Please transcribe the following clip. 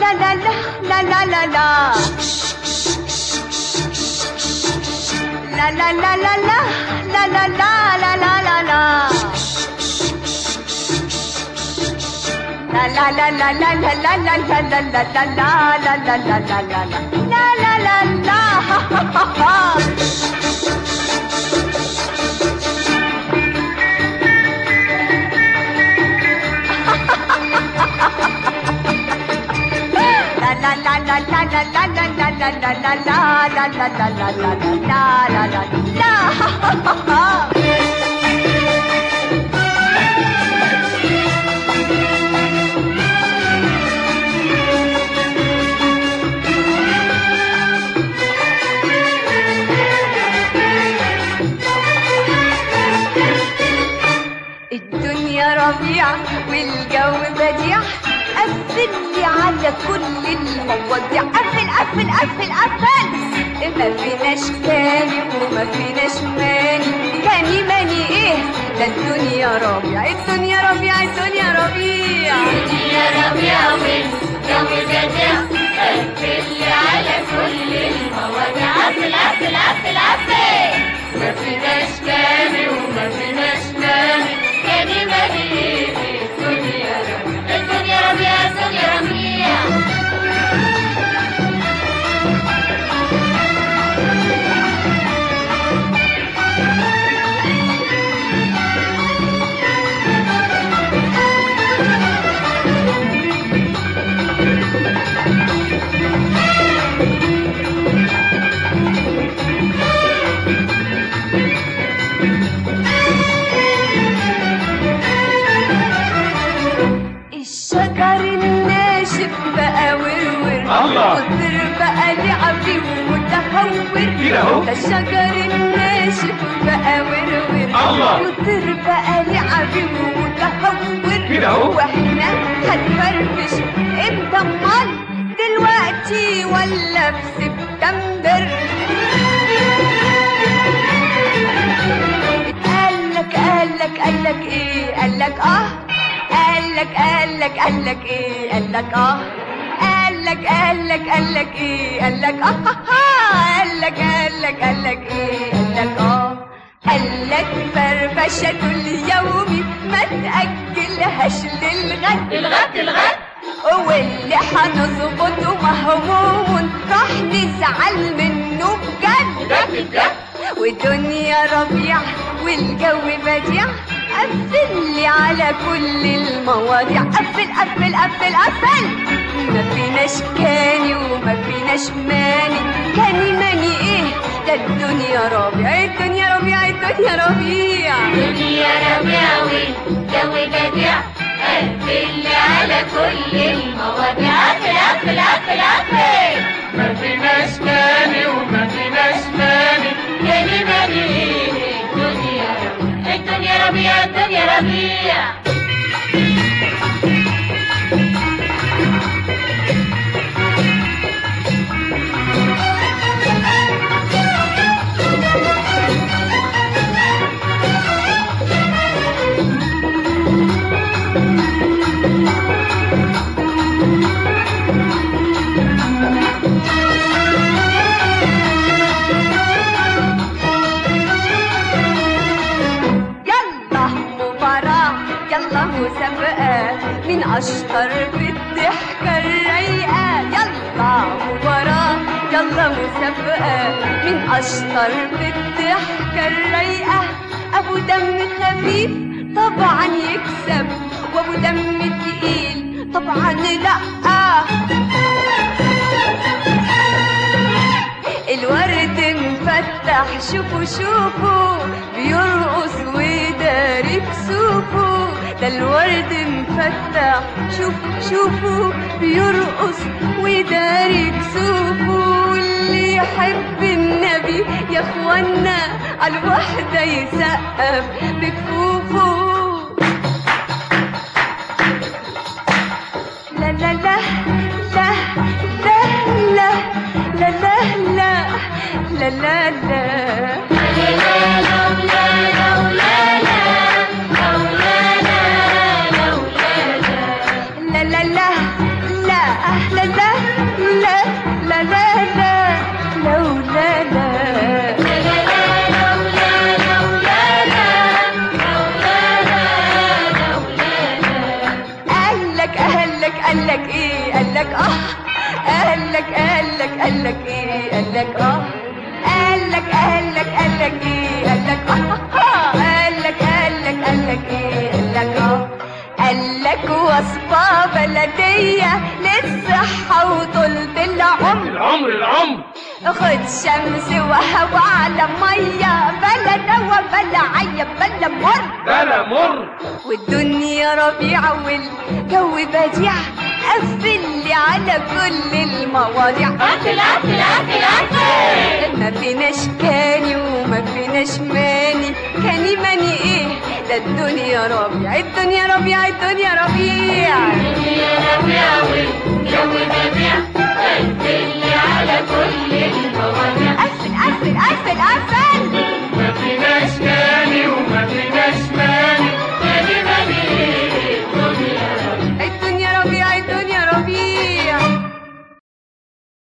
الدنيا ربيع والجو بديع، قفل لي على كل المواضيع، قفل قفل قفل قفل. ما فيناش تاني وما فيناش ماني، تاني ماني ايه؟ ده الدنيا ربيع، الدنيا ربيع، الدنيا ربيع، الدنيا ربيع والجو بديع، قفل لي على كل المواضيع، قفل قفل قفل قفل. ما فيناش تاني وما فيناش ماني، تاني ماني ايه؟ الدنيا ربيع، الدنيا ربيع، الدنيا ربيع. الشجر الناشف بقى ورور، قدر بقى لعبي ومتهور، ده الشجر الناشف بقى ورور، قدر بقى لعبي ومتهور، واحنا هنفرفش امتى؟ امال دلوقتي ولا في سبتمبر؟ قالك ايه؟ قالك قالك ايه؟ قالك قالك ايه؟ قالك قالك ايه؟ قالك فرفشة اليوم ما تأجلهاش للغد، واللي هنظبطه مهموم راح نزعل منه بجد. والدنيا ربيع والجو بديع، قفل لي على كل المواضيع، قفل قفل قفل قفل. ما فيناش كاني وما فيناش ماني، كاني ماني ايه؟ ده الدنيا ربيع، الدنيا ربيع، الدنيا ربيع، الدنيا ربيع والجو بديع، قفل لي على كل المواضيع، قفل قفل قفل قفل. ما فيناش كاني وما فيناش ماني، كاني ماني ايه؟ الدنيا ربيع، الدنيا ربيع، الدنيا ربيع. مسابقة مين أشطر بالضحكة الرايقة، يلا مباراة يلا مسابقة مين أشطر بالضحكة الرايقة. أبو دم خفيف طبعا يكسب، وأبو دم تقيل طبعا لأ. الورد مفتح شوفوا شوفوا بيرقص وداري كسوفه، ده الورد مفتح شوفوا شوفوا بيرقص وداري كسوفه. واللي يحب النبي يا اخوانا على الوحدة يسقف بكفوفه. لا لا لا لا لا لا لا لا لا لا لا لا لا لا قالك قالك ايه قالك ايه قالك قالك ايه قالك قالك ايه قالك وصفة بلدية للصحة وطولة العمر خد شمس وهوا على مية بلا دوا بلا عيب بلا مر والدنيا ربيعة والجو بديع قفل لي على كل المواضيع قفل ما فيناش كاني وما فيناش ماني كاني ماني ايه ده الدنيا ربيع الدنيا ربيع والجو بديع قفل لي على كل المواضيع قفل